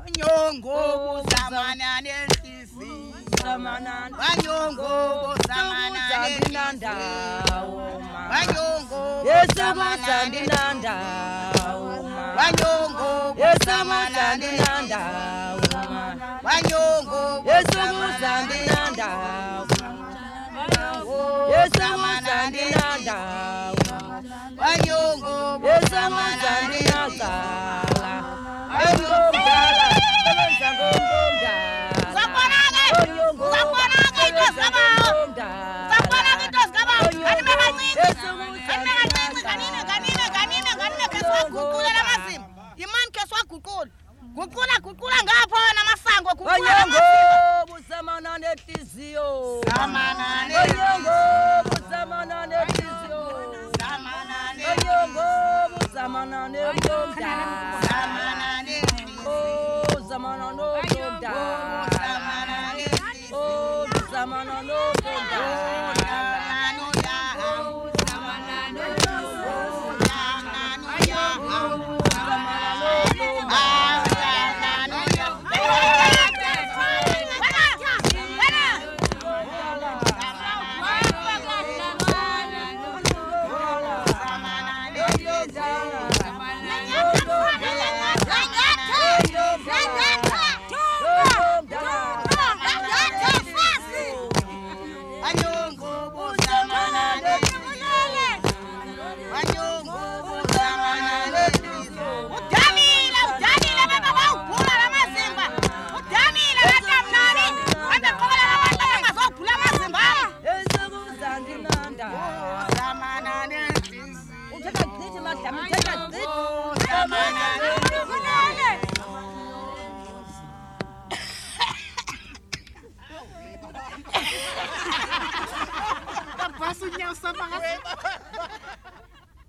Nyongo zamana nenhliziyo Wanyongo zamana nenhliziyo Wanyongo zamana nenhliziyo Wanyongo zamana nenhliziyo Wanyongo zamana Kukula ngapho namasango kukula buzamana netizio Zamana Onyongo buzamana netizio Onyongo buzamana netomda Zamana Oh zamana no tomda Oh zamana no tomda Passa o Nelson